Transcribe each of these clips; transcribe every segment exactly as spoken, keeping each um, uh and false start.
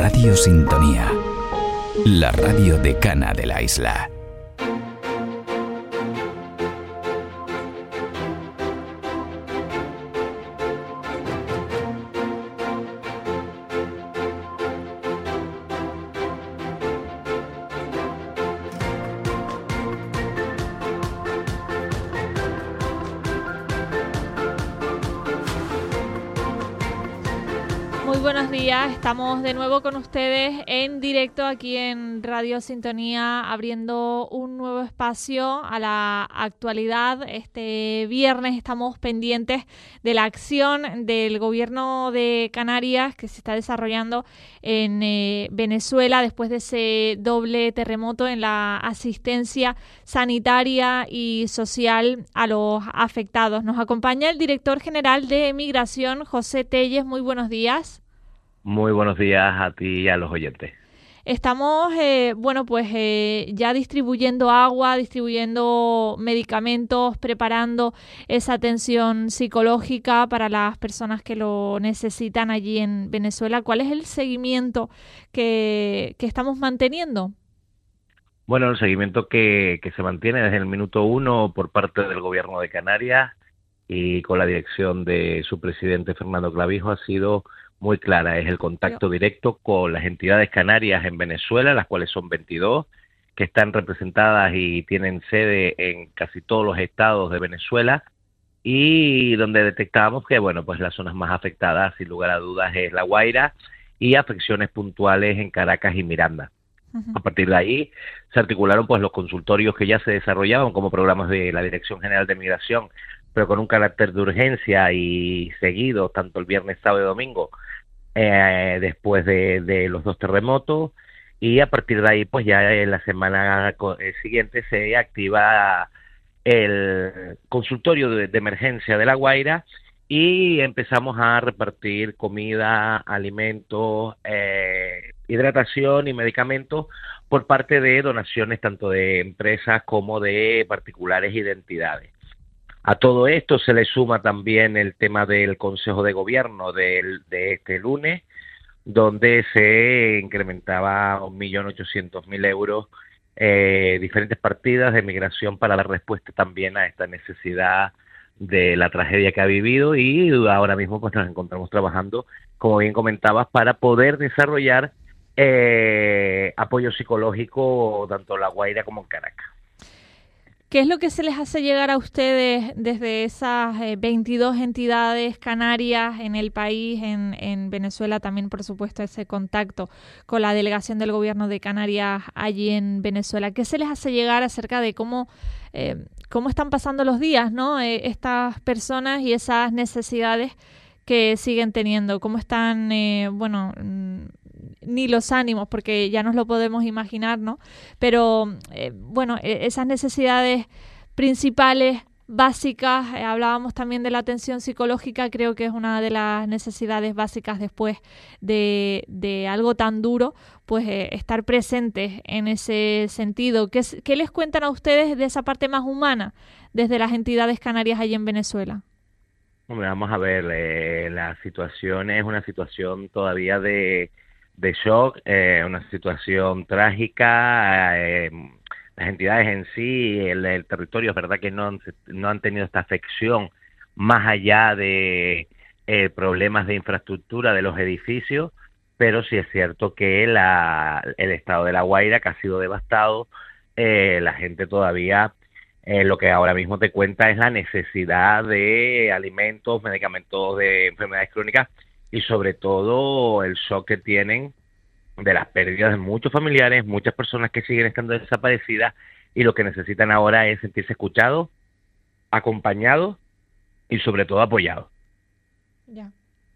Radio Sintonía, la radio decana de la isla. Estamos de nuevo con ustedes en directo aquí en Radio Sintonía, abriendo un nuevo espacio a la actualidad. Este viernes estamos pendientes de la acción del gobierno de Canarias que se está desarrollando en eh, Venezuela después de ese doble terremoto, en la asistencia sanitaria y social a los afectados. Nos acompaña el director general de Migración, José Telles. Muy buenos días. Muy buenos días a ti y a los oyentes. Estamos, eh, bueno, pues eh, ya distribuyendo agua, distribuyendo medicamentos, preparando esa atención psicológica para las personas que lo necesitan allí en Venezuela. ¿Cuál es el seguimiento que, que estamos manteniendo? Bueno, el seguimiento que, que se mantiene desde el minuto uno por parte del Gobierno de Canarias y con la dirección de su presidente Fernando Clavijo ha sido muy clara. Es el contacto directo con las entidades canarias en Venezuela, las cuales son veintidós, que están representadas y tienen sede en casi todos los estados de Venezuela, y donde detectamos que, bueno, pues las zonas más afectadas, sin lugar a dudas, es La Guaira y afecciones puntuales en Caracas y Miranda. Uh-huh. A partir de ahí se articularon pues los consultorios que ya se desarrollaban como programas de la Dirección General de Migración, pero con un carácter de urgencia y seguido tanto el viernes, sábado y domingo, eh, después de, de los dos terremotos, y a partir de ahí pues ya en la semana siguiente se activa el consultorio de, de emergencia de La Guaira y empezamos a repartir comida, alimentos, eh, hidratación y medicamentos por parte de donaciones tanto de empresas como de particulares y de entidades. A todo esto se le suma también el tema del Consejo de Gobierno del, de este lunes, donde se incrementaba un millón ochocientos mil euros eh, diferentes partidas de migración para la respuesta también a esta necesidad de la tragedia que ha vivido, y ahora mismo pues nos encontramos trabajando, como bien comentabas, para poder desarrollar eh, apoyo psicológico tanto en La Guaira como en Caracas. ¿Qué es lo que se les hace llegar a ustedes desde esas eh, veintidós entidades canarias en el país, en, en Venezuela también, por supuesto, ese contacto con la delegación del gobierno de Canarias allí en Venezuela? ¿Qué se les hace llegar acerca de cómo, eh, cómo están pasando los días, ¿no? Eh, estas personas y esas necesidades que siguen teniendo? ¿Cómo están, eh, bueno... ni los ánimos, porque ya nos lo podemos imaginar, ¿no? Pero, eh, bueno, esas necesidades principales, básicas, eh, hablábamos también de la atención psicológica, creo que es una de las necesidades básicas después de, de algo tan duro, pues eh, estar presentes en ese sentido. ¿Qué, ¿Qué les cuentan a ustedes de esa parte más humana desde las entidades canarias allí en Venezuela? Hombre, vamos a ver, eh, la situación es una situación todavía de... de shock, eh, una situación trágica. Eh, las entidades en sí, el, el territorio, es verdad que no han, no han tenido esta afección más allá de eh, problemas de infraestructura de los edificios, pero sí es cierto que la, el estado de La Guaira, que ha sido devastado, eh, la gente todavía, eh, lo que ahora mismo te cuenta es la necesidad de alimentos, medicamentos de enfermedades crónicas, y sobre todo el shock que tienen de las pérdidas de muchos familiares, muchas personas que siguen estando desaparecidas, y lo que necesitan ahora es sentirse escuchados, acompañados y sobre todo apoyados. Ya.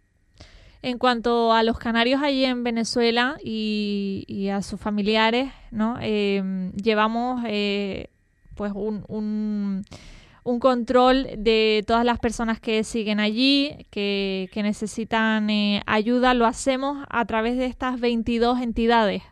En cuanto a los canarios allí en Venezuela y, y a sus familiares, ¿no? Eh, llevamos eh, pues un... un un control de todas las personas que siguen allí, que, que necesitan eh, ayuda. Lo hacemos a través de estas veintidós entidades.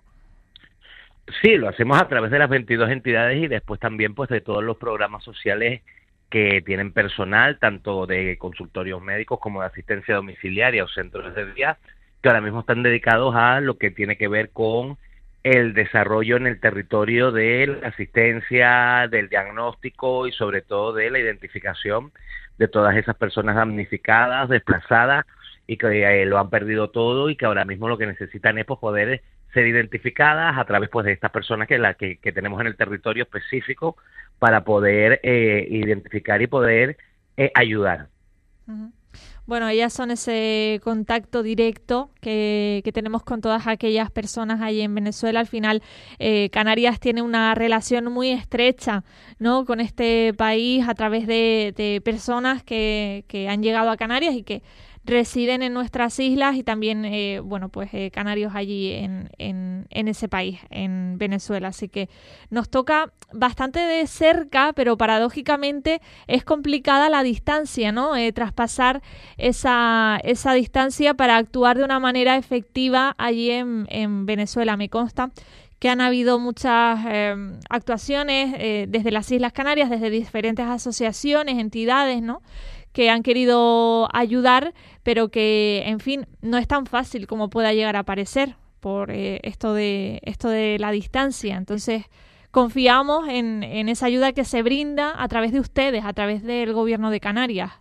Sí, lo hacemos a través de las veintidós entidades y después también pues de todos los programas sociales que tienen personal, tanto de consultorios médicos como de asistencia domiciliaria o centros de día, que ahora mismo están dedicados a lo que tiene que ver con el desarrollo en el territorio de la asistencia, del diagnóstico y sobre todo de la identificación de todas esas personas damnificadas, desplazadas y que eh, lo han perdido todo y que ahora mismo lo que necesitan es pues, poder ser identificadas a través pues, de estas personas que, la, que, que tenemos en el territorio específico para poder eh, identificar y poder eh, ayudar. Uh-huh. Bueno, ellas son ese contacto directo que, que tenemos con todas aquellas personas allí en Venezuela. Al final, eh, Canarias tiene una relación muy estrecha, ¿no?, con este país a través de, de personas que, que han llegado a Canarias y que residen en nuestras islas y también, eh, bueno, pues eh, canarios allí en, en, en ese país, en Venezuela. Así que nos toca bastante de cerca, pero paradójicamente es complicada la distancia, ¿no? Eh, traspasar esa, esa distancia para actuar de una manera efectiva allí en, en Venezuela. Me consta que han habido muchas eh, actuaciones eh, desde las Islas Canarias, desde diferentes asociaciones, entidades, ¿no?, que han querido ayudar, pero que, en fin, no es tan fácil como pueda llegar a parecer por eh, esto de esto de la distancia. Entonces, confiamos en, en esa ayuda que se brinda a través de ustedes, a través del Gobierno de Canarias.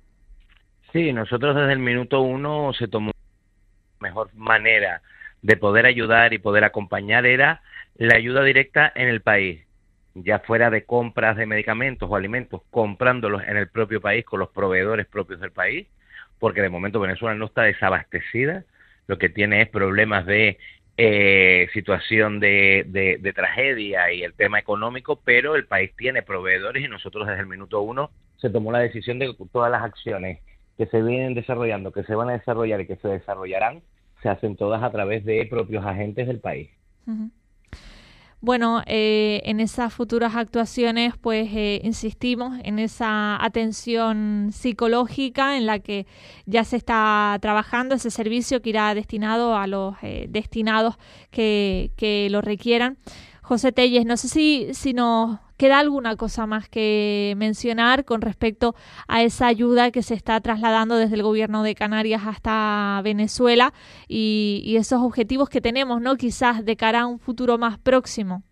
Sí, nosotros desde el minuto uno se tomó la mejor manera de poder ayudar y poder acompañar era la ayuda directa en el país, ya fuera de compras de medicamentos o alimentos, comprándolos en el propio país con los proveedores propios del país, porque de momento Venezuela no está desabastecida, lo que tiene es problemas de eh, situación de, de, de tragedia y el tema económico, pero el país tiene proveedores y nosotros desde el minuto uno se tomó la decisión de que todas las acciones que se vienen desarrollando, que se van a desarrollar y que se desarrollarán, se hacen todas a través de propios agentes del país. Uh-huh. Bueno, eh, en esas futuras actuaciones, pues eh, insistimos en esa atención psicológica en la que ya se está trabajando, ese servicio que irá destinado a los eh, destinados que, que lo requieran. José Telles, no sé si, si nos queda alguna cosa más que mencionar con respecto a esa ayuda que se está trasladando desde el Gobierno de Canarias hasta Venezuela y, y esos objetivos que tenemos, ¿no?, quizás de cara a un futuro más próximo.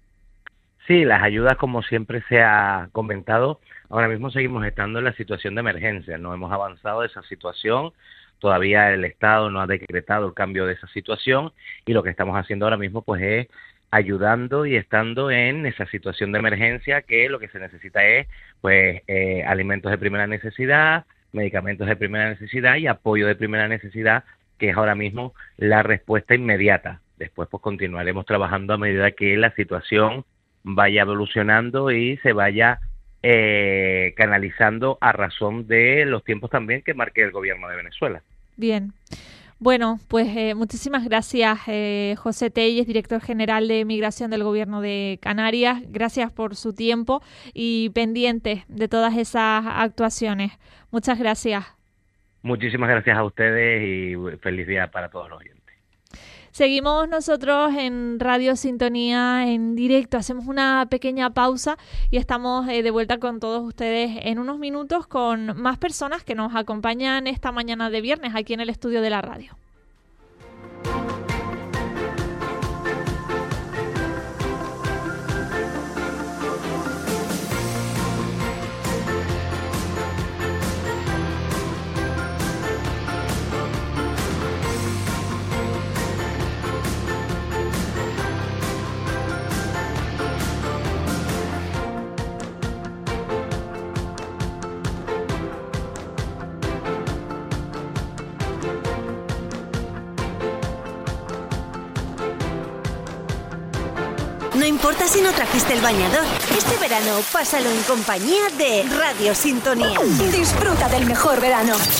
Sí, las ayudas, como siempre se ha comentado, ahora mismo seguimos estando en la situación de emergencia, no hemos avanzado de esa situación, todavía el Estado no ha decretado el cambio de esa situación y lo que estamos haciendo ahora mismo pues es ayudando y estando en esa situación de emergencia, que lo que se necesita es pues eh, alimentos de primera necesidad, medicamentos de primera necesidad y apoyo de primera necesidad, que es ahora mismo la respuesta inmediata. Después pues continuaremos trabajando a medida que la situación vaya evolucionando y se vaya eh, canalizando a razón de los tiempos también que marque el Gobierno de Venezuela. Bien. Bueno, pues eh, muchísimas gracias, eh, José Telles, director general de Migración del Gobierno de Canarias. Gracias por su tiempo y pendiente de todas esas actuaciones. Muchas gracias. Muchísimas gracias a ustedes y feliz día para todos los oyentes. Seguimos nosotros en Radio Sintonía en directo, hacemos una pequeña pausa y estamos eh, de vuelta con todos ustedes en unos minutos con más personas que nos acompañan esta mañana de viernes aquí en el estudio de la radio. No importa si no trajiste el bañador. Este verano pásalo en compañía de Radio Sintonía. Disfruta del mejor verano.